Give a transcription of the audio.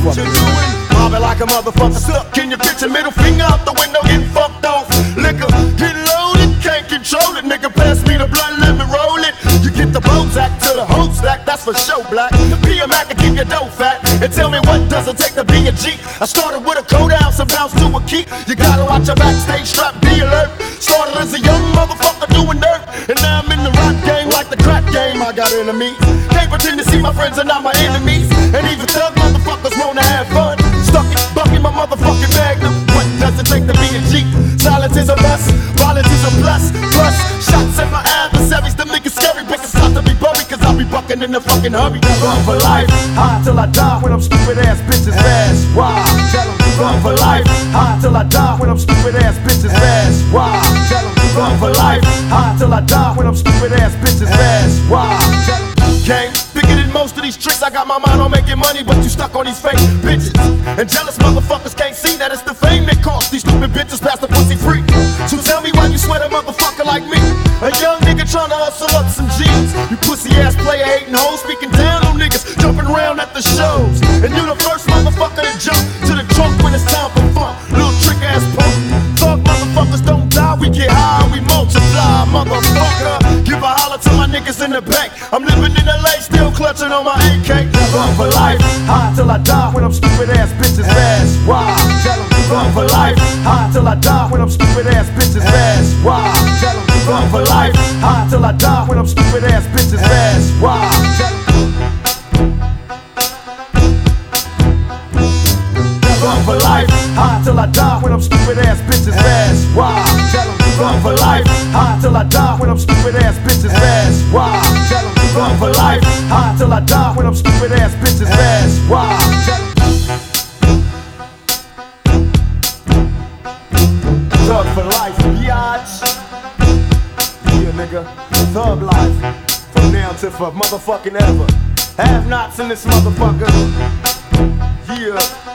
what you doing? Mobbing like a motherfucker, stuck in your bitch and middle finger out the window, getting fucked off. Liquor, get loaded, can't control it. Nigga, pass me the blunt, let me roll it. You get the Bozak to the whole stack, that's for show, black. Be a Mac to keep your dough fat. And tell me what does it take to be a G? I started with a cold ounce and bounced to a key. You gotta watch your backstage strap, be alert. Started as a young motherfucker doing dirt, and now I'm in the rap game like the crack game. I got enemies, can't pretend to see my friends are not my enemies. And even thug motherfuckers wanna have fun. Stuck it, bucking my motherfucking magnum. What does it take to be a G? Silence is a must, violence is a plus. Plus, shots at my adversaries, them niggas scary. Bitches start to be buried, cause I'll be bucking in the fucking hurry. Run for life, high till I die when I'm stupid ass bitches fast. Why? Tell 'em, run for life, high till I die when I'm stupid ass bitches fast. Why? Tell 'em, run for life, high till I die when I'm stupid ass bitches fast. Why? Tell 'em, gang, bigger than most of these tricks. I got my mind on making money, but you stuck on these fake bitches. And jealous motherfuckers can't see that it's the fame that costs these stupid bitches pass the pussy free. So tell me why you sweat a motherfucker like me, a young nigga tryna hustle up some G's. You pussy ass player hating hoes, speaking down on niggas, jumping around at the shows. And you the first motherfucker to jump to the trunk when it's time for fun. Little trick ass punk. Thug motherfuckers don't die, we get high and we multiply, motherfucker. Give a holler to my niggas in the bank. I'm living in LA, still clutching on my AK. Run for life, high till I die when I'm stupid ass bitches fast. Why? Tell 'em, run for life, high till I die when I'm stupid ass bitches fast. Why? Tell 'em, run for life, high till I die when I'm stupid ass bitches fast. Why? Tell 'em, run for life, high till I die when I'm stupid ass bitches fast. Why? Tell 'em, run for life, high till I die when I'm stupid ass bitches fast. Why? Tell 'em, run for life, high till I die when I'm stupid ass bitches fast. Why? Tell 'em, thug for life, biatch. Yeah, nigga, thug life, from now to for motherfucking ever. Have nots in this motherfucker. Yeah.